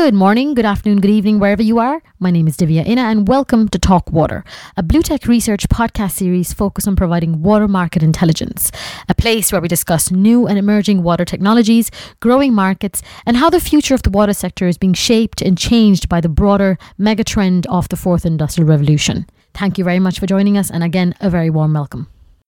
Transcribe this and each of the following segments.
Good morning, good afternoon, good evening, wherever you are. My name is Divya Inna and welcome to Talk Water, a BlueTech Research podcast series focused on providing water market intelligence, a place where we discuss new and emerging water technologies, growing markets, and how the future of the water sector is being shaped and changed by the broader megatrend of the fourth industrial revolution. Thank you very much for joining us, and again, a very warm welcome.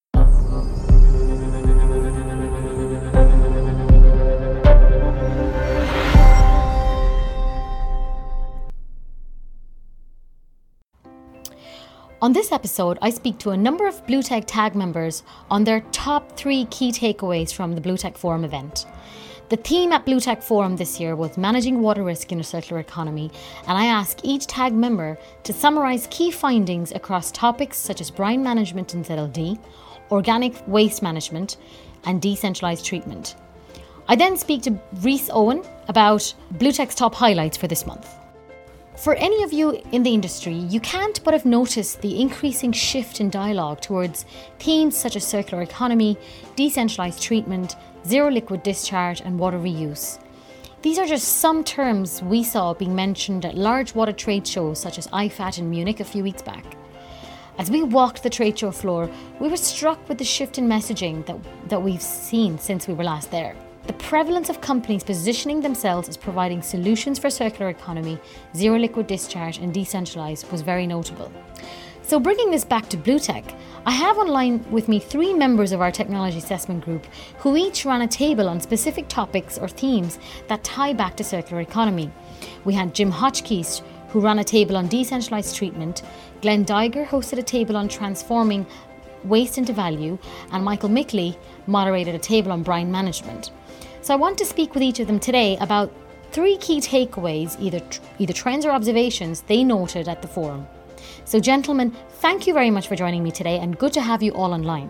On this episode, I speak to a number of BlueTech TAG members on their top 3 key takeaways from the BlueTech Forum event. The theme at BlueTech Forum this year was managing water risk in a circular economy, and I asked each TAG member to summarise key findings across topics such as brine management in ZLD, organic waste management, and decentralised treatment. I then speak to Rhys Owen about BlueTech's top highlights for this month. For any of you in the industry, you can't but have noticed the increasing shift in dialogue towards themes such as circular economy, decentralised treatment, zero liquid discharge and water reuse. These are just some terms we saw being mentioned at large water trade shows such as IFAT in Munich a few weeks back. As we walked the trade show floor, we were struck with the shift in messaging that we've seen since we were last there. The prevalence of companies positioning themselves as providing solutions for circular economy, zero liquid discharge and decentralised was very notable. So bringing this back to BlueTech, I have online with me 3 members of our technology assessment group who each ran a table on specific topics or themes that tie back to circular economy. We had Jim Hotchkiss, who ran a table on decentralised treatment, Glenn Diger hosted a table on transforming waste into value, and Michael Mickley moderated a table on brine management. So I want to speak with each of them today about 3 key takeaways, either trends or observations they noted at the forum. So gentlemen, thank you very much for joining me today and good to have you all online.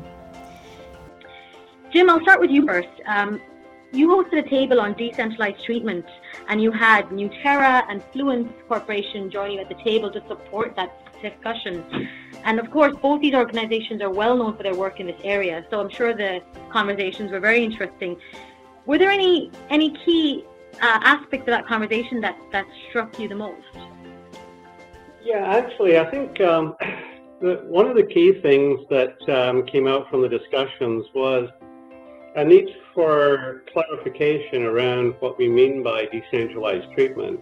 Jim, I'll start with you first. You hosted a table on decentralized treatment and you had Newterra and Fluence Corporation join you at the table to support that discussion. And of course, both these organizations are well known for their work in this area, so I'm sure the conversations were very interesting. Were there any key aspects of that conversation that struck you the most? Yeah, actually, I think one of the key things that came out from the discussions was a need for clarification around what we mean by decentralized treatment.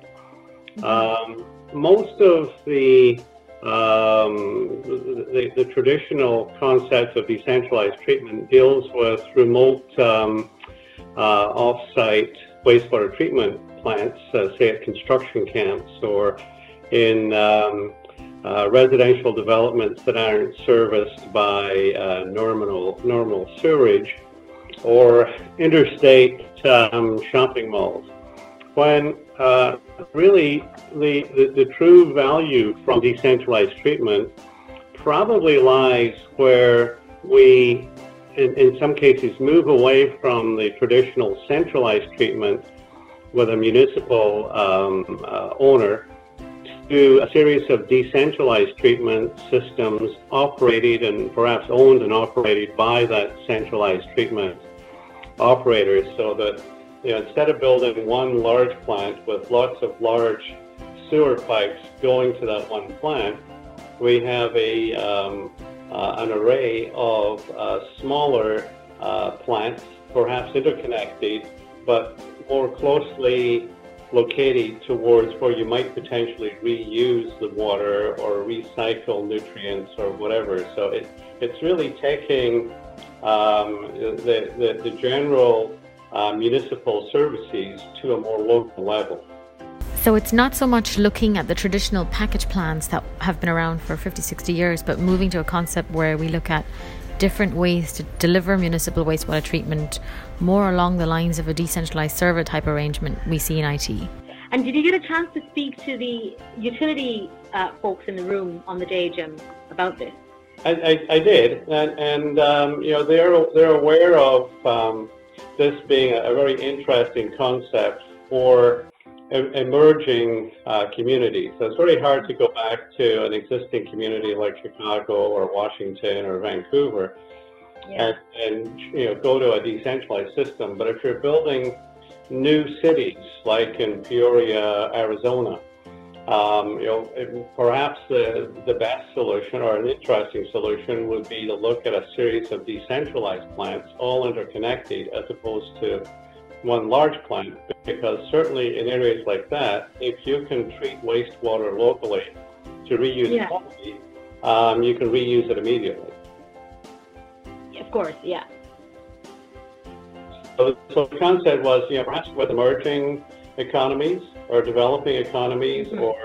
Most of the traditional concepts of decentralized treatment deals with remote off-site wastewater treatment plants, say at construction camps or in residential developments that aren't serviced by normal sewerage or interstate shopping malls. When really the true value from decentralized treatment probably lies where we in some cases move away from the traditional centralized treatment with a municipal owner to a series of decentralized treatment systems operated and perhaps owned and operated by that centralized treatment operator, so that instead of building one large plant with lots of large sewer pipes going to that one plant, we have an array of smaller plants, perhaps interconnected, but more closely located towards where you might potentially reuse the water or recycle nutrients or whatever. So it's really taking the general municipal services to a more local level. So it's not so much looking at the traditional package plants that have been around for 50, 60 years, but moving to a concept where we look at different ways to deliver municipal wastewater treatment, more along the lines of a decentralized server type arrangement we see in IT. And did you get a chance to speak to the utility folks in the room on the day, Jim, about this? I did, and they're aware of this being a very interesting concept for emerging communities. So it's very hard to go back to an existing community like Chicago or Washington or Vancouver and go to a decentralized system. But if you're building new cities, like in Peoria, Arizona. Perhaps the best solution or an interesting solution would be to look at a series of decentralized plants, all interconnected, as opposed to one large plant, because certainly in areas like that, if you can treat wastewater locally to reuse quality, you can reuse it immediately. Of course, yeah. So the concept was, perhaps with emerging economies or developing economies, or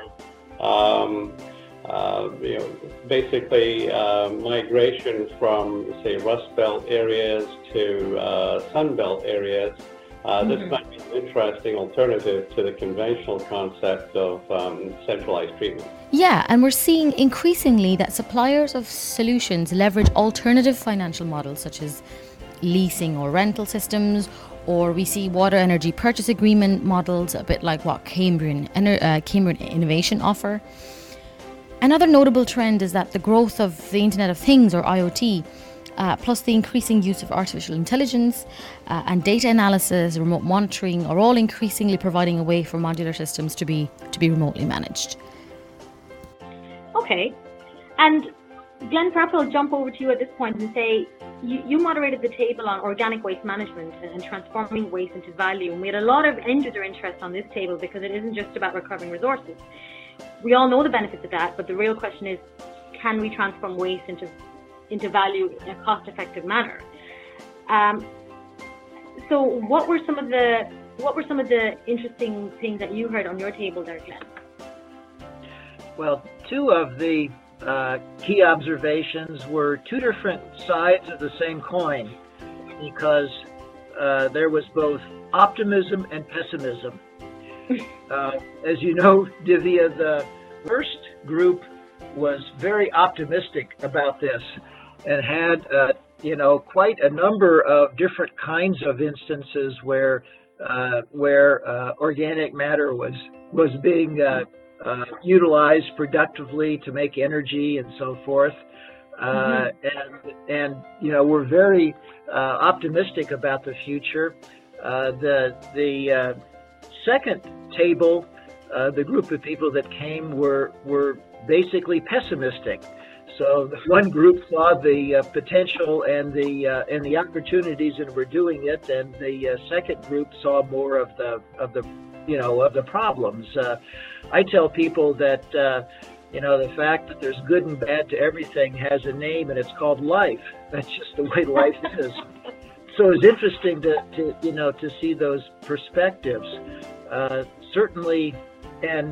basically migration from, say, Rust Belt areas to Sun Belt areas. This might be an interesting alternative to the conventional concept of centralized treatment. Yeah, and we're seeing increasingly that suppliers of solutions leverage alternative financial models such as leasing or rental systems, or we see water energy purchase agreement models, a bit like what Cambrian Innovation offer. Another notable trend is that the growth of the Internet of Things, or IoT, plus the increasing use of artificial intelligence and data analysis, remote monitoring, are all increasingly providing a way for modular systems to be remotely managed. Okay. And Glenn, perhaps I'll jump over to you at this point and say, you moderated the table on organic waste management and transforming waste into value. And we had a lot of end user interest on this table because it isn't just about recovering resources. We all know the benefits of that, but the real question is, can we transform waste into value in a cost-effective manner? So what were some of the interesting things that you heard on your table there, Glenn? Well, two of the key observations were two different sides of the same coin, because there was both optimism and pessimism. As you know, Divya, the first group was very optimistic about this and had quite a number of different kinds of instances where organic matter was being utilized productively to make energy and so forth. And we're very optimistic about the future. The second table, the group of people that came were basically pessimistic. So one group saw the potential and the opportunities and were doing it, and the second group saw more of the problems. I tell people that the fact that there's good and bad to everything has a name, and it's called life. That's just the way life is. So it's interesting to see those perspectives. Certainly, and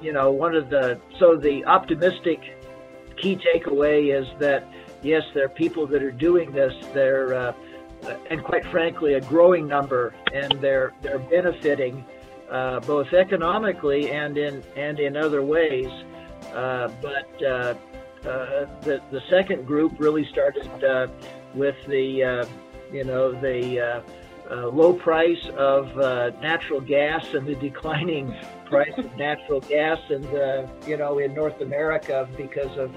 the optimistic key takeaway is that yes, there are people that are doing this. They're and quite frankly, a growing number, and they're benefiting both economically and in other ways. But the second group really started with the low price of natural gas and the declining price of natural gas, and in North America because of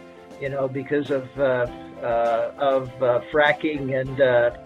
fracking and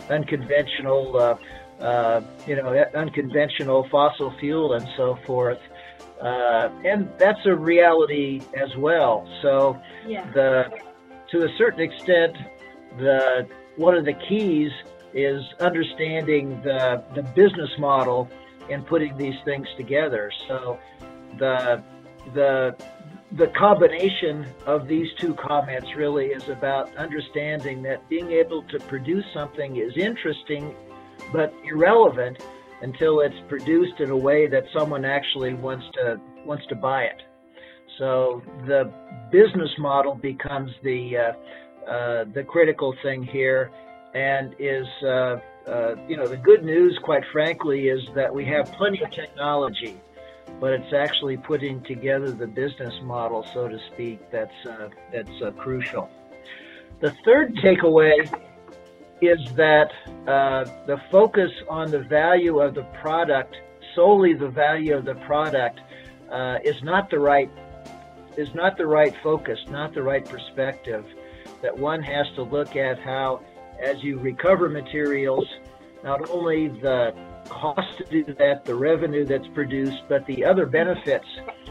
unconventional fossil fuel and so forth. And that's a reality as well. So to a certain extent, one of the keys is understanding the business model and putting these things together. So the combination of these two comments really is about understanding that being able to produce something is interesting but irrelevant until it's produced in a way that someone actually wants to buy it. So the business model becomes the critical thing here, and is the good news, quite frankly, is that we have plenty of technology, but it's actually putting together the business model, so to speak, that's crucial. The third takeaway is that the focus on the value of the product, solely the value of the product, is not the right focus, not the right perspective. That one has to look at how, as you recover materials, not only the cost to do that, the revenue that's produced, but the other benefits,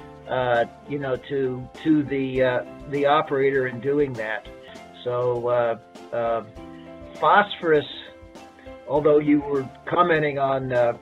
to the operator in doing that. So phosphorus, although you were commenting on the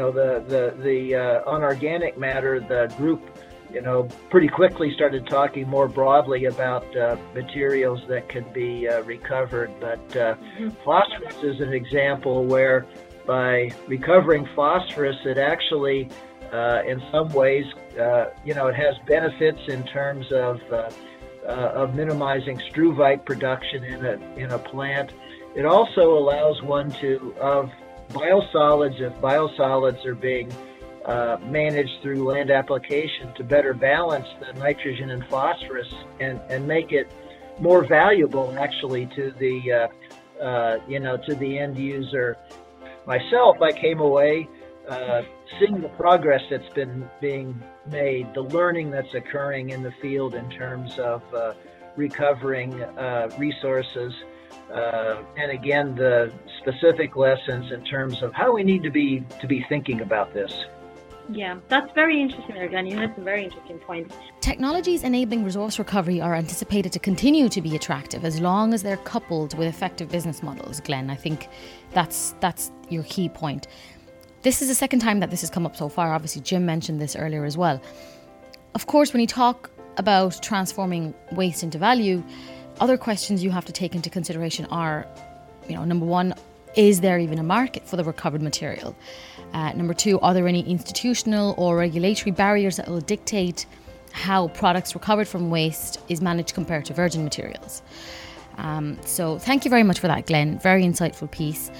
unorganic matter, the group pretty quickly started talking more broadly about materials that could be recovered. But phosphorus is an example where by recovering phosphorus, it actually, in some ways, it has benefits in terms of minimizing struvite production in a plant. It also allows one of biosolids, if biosolids are being managed through land application, to better balance the nitrogen and phosphorus and make it more valuable actually to the to the end user. Myself, I came away seeing the progress that's been being made, the learning that's occurring in the field in terms of recovering resources, and again the specific lessons in terms of how we need to be thinking about this. Yeah, that's very interesting there, Glenn. You had some very interesting points. Technologies enabling resource recovery are anticipated to continue to be attractive as long as they're coupled with effective business models, Glenn. I think that's your key point. This is the second time that this has come up so far. Obviously, Jim mentioned this earlier as well. Of course, when you talk about transforming waste into value, other questions you have to take into consideration are, number one, is there even a market for the recovered material? Number two, are there any institutional or regulatory barriers that will dictate how products recovered from waste is managed compared to virgin materials? So thank you very much for that, Glenn. Very insightful piece.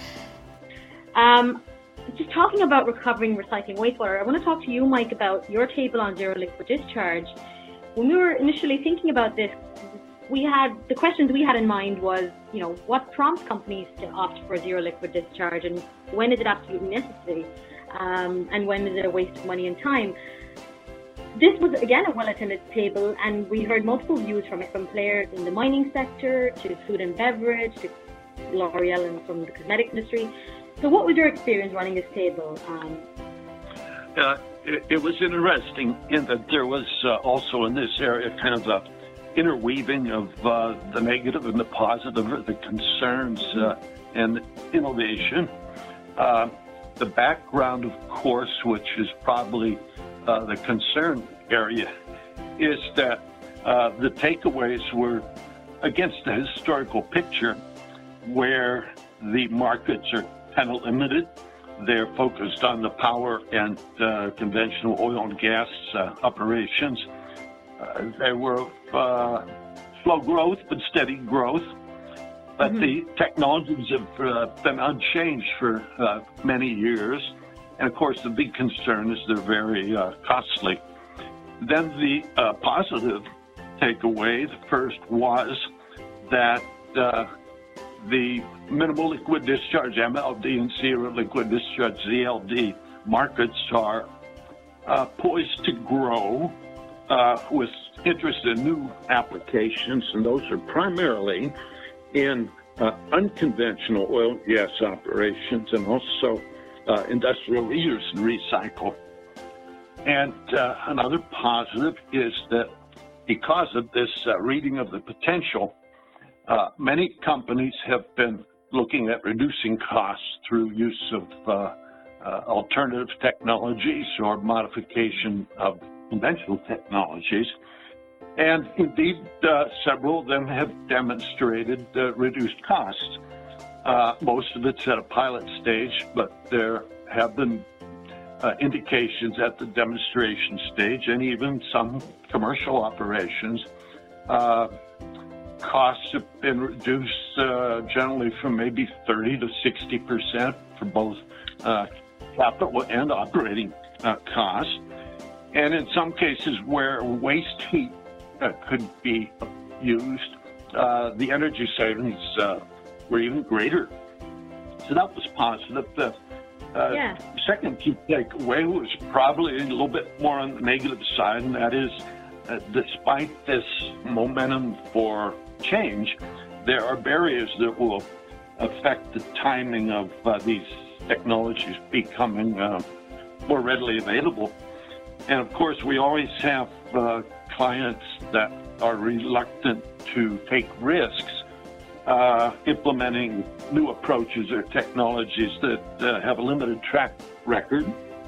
Just talking about recovering recycling wastewater, I want to talk to you, Mike, about your table on zero liquid discharge. When we were initially thinking about this, the questions we had in mind was, what prompts companies to opt for zero liquid discharge, and when is it absolutely necessary, and when is it a waste of money and time? This was, again, a well-attended table, and we heard multiple views from players in the mining sector, to food and beverage, to L'Oreal and from the cosmetic industry. So what was your experience running this table? It was interesting in that there was also in this area kind of a interweaving of the negative and the positive, or the concerns and innovation. The background, of course, which is probably the concern area, is that the takeaways were against the historical picture where the markets are kind of limited. They're focused on the power and conventional oil and gas operations. They were slow growth, but steady growth. But the technologies have been unchanged for many years. And of course, the big concern is they're very costly. Then the positive takeaway, the first, was that the minimal liquid discharge, MLD, and zero liquid discharge, ZLD, markets are poised to grow with interest in new applications, and those are primarily in unconventional oil and gas operations, and also industrial reuse and recycle. And another positive is that because of this reading of the potential, many companies have been looking at reducing costs through use of alternative technologies or modification of conventional technologies. And indeed, several of them have demonstrated reduced costs. Most of it's at a pilot stage, but there have been indications at the demonstration stage, and even some commercial operations. Costs have been reduced generally from maybe 30 to 60% for both capital and operating costs. And in some cases where waste heat could be used, the energy savings were even greater. So that was positive. The second key takeaway was probably a little bit more on the negative side, and that is, despite this momentum for change, there are barriers that will affect the timing of these technologies becoming more readily available. And of course, we always have clients that are reluctant to take risks implementing new approaches or technologies that have a limited track record.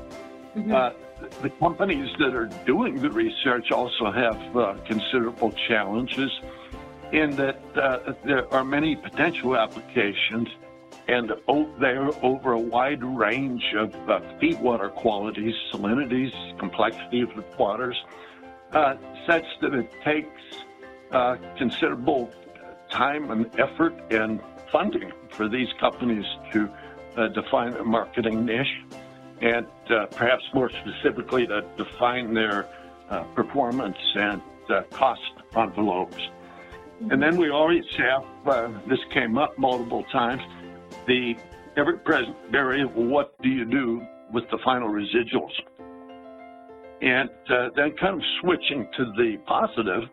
The companies that are doing the research also have considerable challenges in that there are many potential applications, and they're over a wide range of feed water qualities, salinities, complexity of the waters, such that it takes considerable time and effort and funding for these companies to define their marketing niche, and perhaps more specifically to define their performance and cost envelopes. And then we always have, this came up multiple times, the ever-present barrier of what do you do with the final residuals? And then kind of switching to the positive,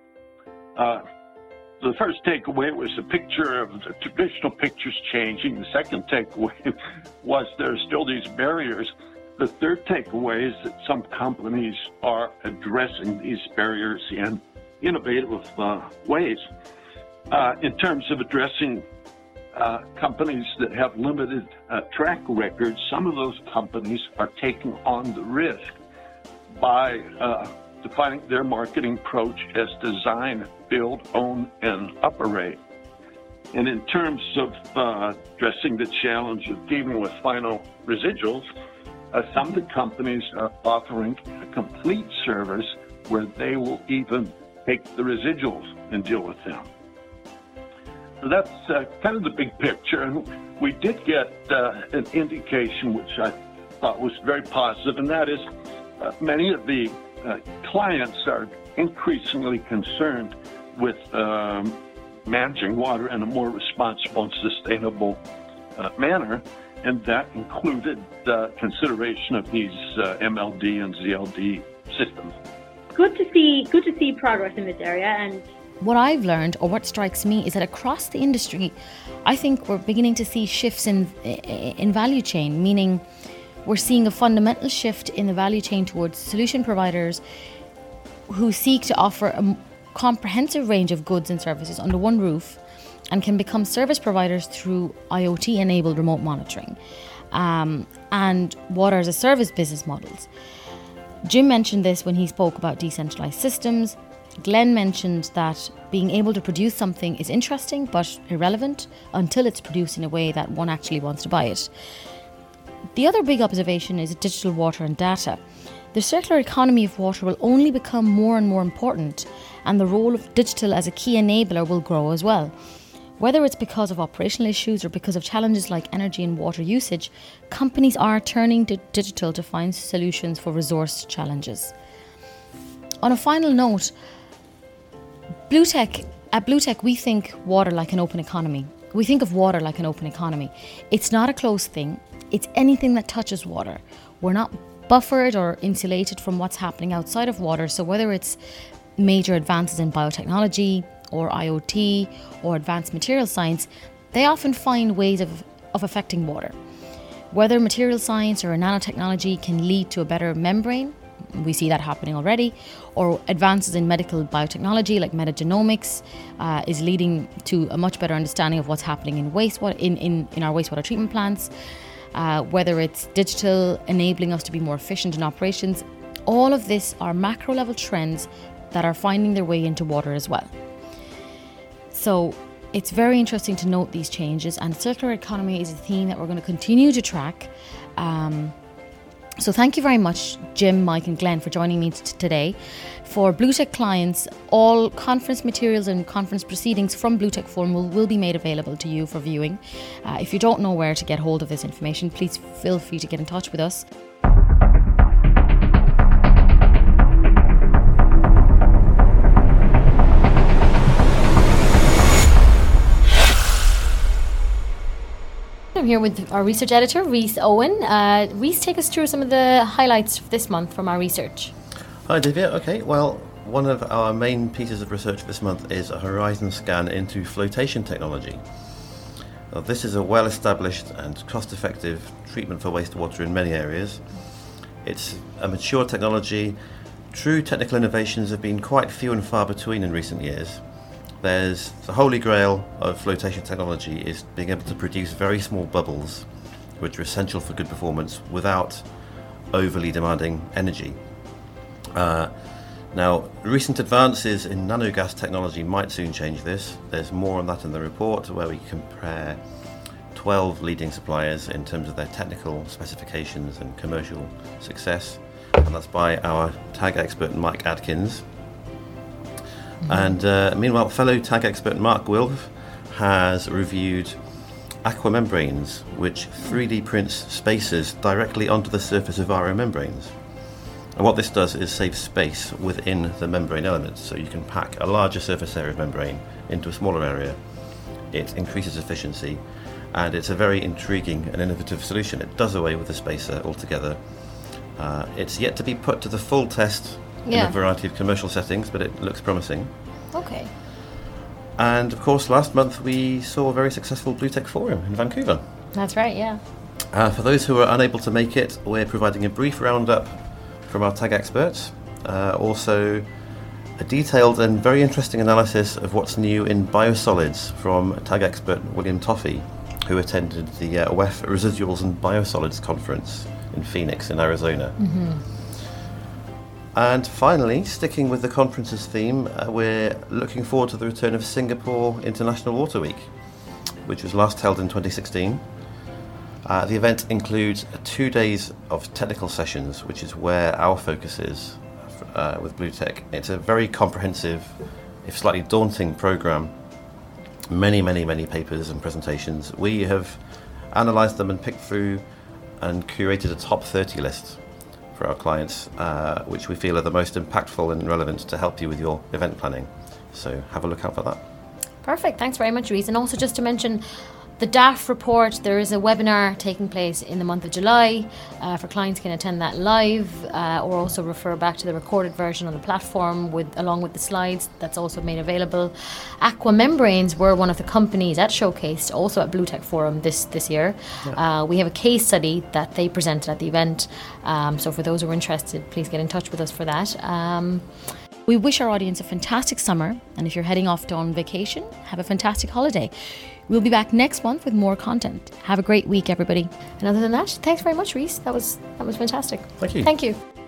the first takeaway was a picture of the traditional pictures changing. The second takeaway was there are still these barriers. The third takeaway is that some companies are addressing these barriers in innovative ways. In terms of addressing companies that have limited track records, some of those companies are taking on the risk by defining their marketing approach as design, build, own, and operate. And in terms of addressing the challenge of dealing with final residuals, some of the companies are offering a complete service where they will even take the residuals and deal with them. So that's kind of the big picture. And we did get an indication, which I thought was very positive, and that is many of the clients are increasingly concerned with managing water in a more responsible and sustainable manner, and that included consideration of these MLD and ZLD systems. Good to see progress in this area. And what I've learned, or what strikes me, is that across the industry, I think we're beginning to see shifts in value chain, meaning we're seeing a fundamental shift in the value chain towards solution providers who seek to offer a comprehensive range of goods and services under one roof and can become service providers through IoT-enabled remote monitoring and water as a service business models. Jim mentioned this when he spoke about decentralized systems. Glenn mentioned that being able to produce something is interesting but irrelevant until it's produced in a way that one actually wants to buy it. The other big observation is digital water and data. The circular economy of water will only become more and more important, and the role of digital as a key enabler will grow as well. Whether it's because of operational issues or because of challenges like energy and water usage, companies are turning to digital to find solutions for resource challenges. On a final note, at BlueTech, we think water like an open economy. We think of water like an open economy. It's not a closed thing. It's anything that touches water. We're not buffered or insulated from what's happening outside of water. So whether it's major advances in biotechnology or IoT or advanced material science, they often find ways of affecting water. Whether material science or nanotechnology can lead to a better membrane, we see that happening already, or advances in medical biotechnology like metagenomics is leading to a much better understanding of what's happening in wastewater in our wastewater treatment plants. Whether it's digital enabling us to be more efficient in operations, all of this are macro level trends that are finding their way into water as well. So it's very interesting to note these changes, and circular economy is a theme that we're going to continue to track. So thank you very much, Jim, Mike and Glenn, for joining me today. For BlueTech clients, all conference materials and conference proceedings from BlueTech Forum will be made available to you for viewing. If you don't know where to get hold of this information, please feel free to get in touch with us. I'm here with our research editor, Rhys Owen. Rhys, take us through some of the highlights this month from our research. Hi, Divya. Okay, well, one of our main pieces of research this month is a horizon scan into flotation technology. Now, this is a well-established and cost-effective treatment for wastewater in many areas. It's a mature technology. True technical innovations have been quite few and far between in recent years. There's the holy grail of flotation technology is being able to produce very small bubbles, which are essential for good performance without overly demanding energy. Now, recent advances in nanogas technology might soon change this. There's more on that in the report, where we compare 12 leading suppliers in terms of their technical specifications and commercial success, and that's by our tag expert Mike Adkins. And meanwhile, fellow tag expert Mark Wilf has reviewed aquamembranes, which 3D prints spacers directly onto the surface of RO membranes. And what this does is save space within the membrane elements, so you can pack a larger surface area of membrane into a smaller area. It increases efficiency, and it's a very intriguing and innovative solution. It does away with the spacer altogether. It's yet to be put to the full test in a variety of commercial settings, but it looks promising. Okay. And of course, last month we saw a very successful BlueTech Forum in Vancouver. That's right, yeah. For those who are unable to make it, we're providing a brief roundup from our tag experts. Also, a detailed and very interesting analysis of what's new in biosolids from tag expert William Toffey, who attended the WEF Residuals and Biosolids Conference in Phoenix in Arizona. And finally, sticking with the conference's theme, we're looking forward to the return of Singapore International Water Week, which was last held in 2016. The event includes 2 days of technical sessions, which is where our focus is with BlueTech. It's a very comprehensive, if slightly daunting program. Many papers and presentations. We have analysed them and picked through and curated a top 30 list for our clients, which we feel are the most impactful and relevant to help you with your event planning. So have a look out for that. Perfect. Thanks very much, Rhys. And also just to mention, the DAF report, there is a webinar taking place in the month of July. For clients can attend that live or also refer back to the recorded version on the platform along with the slides that's also made available. Aquamembranes were one of the companies that showcased also at BlueTech Forum this year. Yeah. We have a case study that they presented at the event. So for those who are interested, please get in touch with us for that. We wish our audience a fantastic summer, and if you're heading off on vacation, have a fantastic holiday. We'll be back next month with more content. Have a great week, everybody. And other than that, thanks very much, Rhys. That was fantastic. Thank you. Thank you.